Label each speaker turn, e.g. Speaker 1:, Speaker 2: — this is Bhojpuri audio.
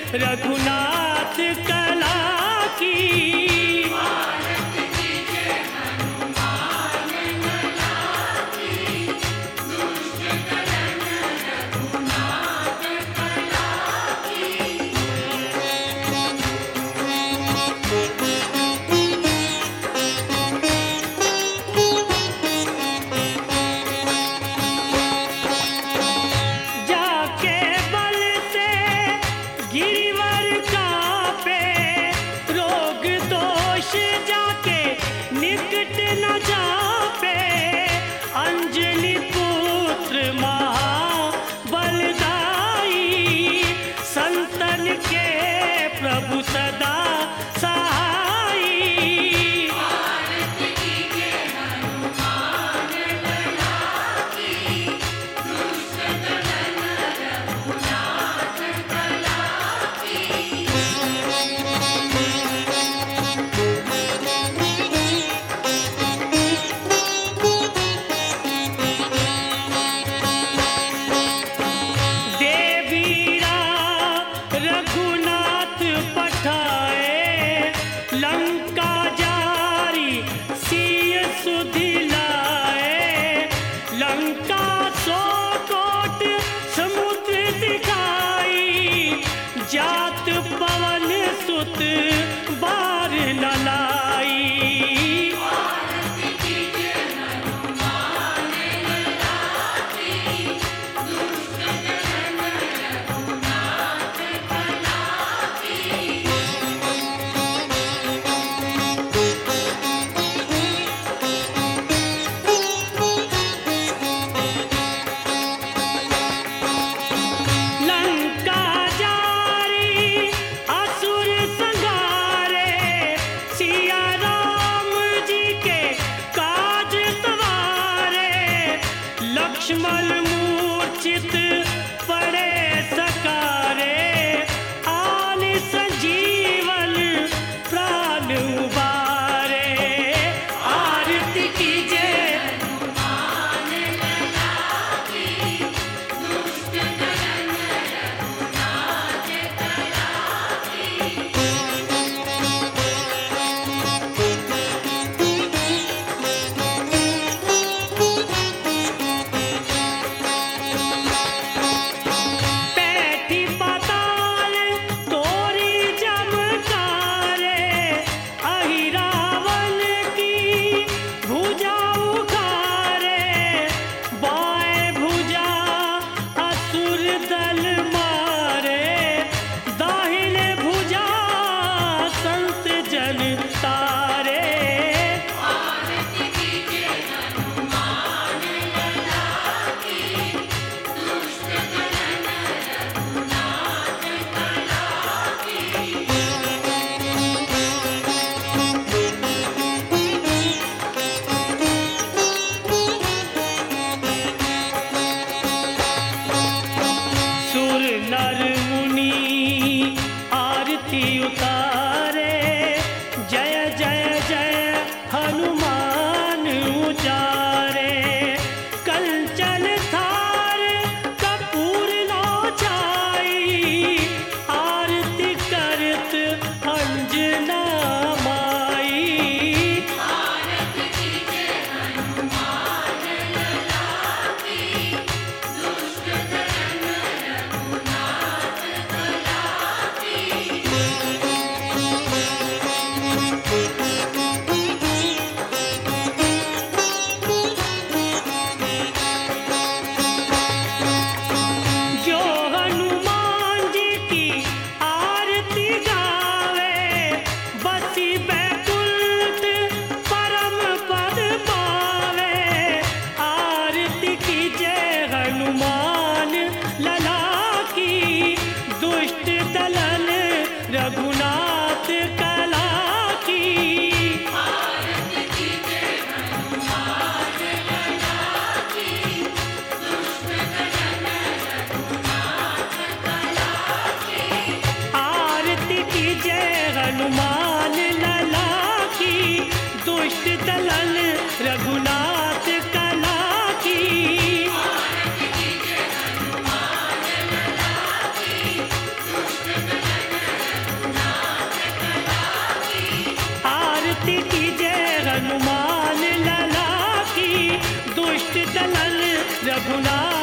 Speaker 1: रघुनाथ कला की। प्रभु सदा सहाई। आरती कीजिए हनुमान लला की, दुष्ट दमन रघुनाथ कला की। देवीरा रघुनाथ पठाए, लंका जारी सिय सुधि लाए। लंका सौ कोट समुद्र दिखाई, जात पवन सुत बार न लाई। आरती कीजिए हनुमान लला की, दुष्ट दमन रघुनाथ कला की। लंका जारी असुर संहारे, सिया राम जी के काज सवारे। लक्ष्मण मूर्छित पड़े सकारे, आन संजीवन प्राण उबारे। आरती कीजिए हनुमान लला की, दुष्ट दमन रघुनाथ कला की। पैठी पाताल तोरी चमकारे, अहि रावण की भुजा उखारे। बाएं भुजा असुर दल मारे, दाहिने भुजा संत जन तारे। आरती कीजिए हनुमान लला की, दुष्ट दमन रघुनाथ कला की। सुर नर मुनि आरती उतारे, जय जय जय हनुमान उचारे। कंचन थार कपूर लो छाई, आरती करत अंजना माई। आरती कीजिए हनुमान लला की, दुष्ट दमन रघुनाथ कला रघुनाथ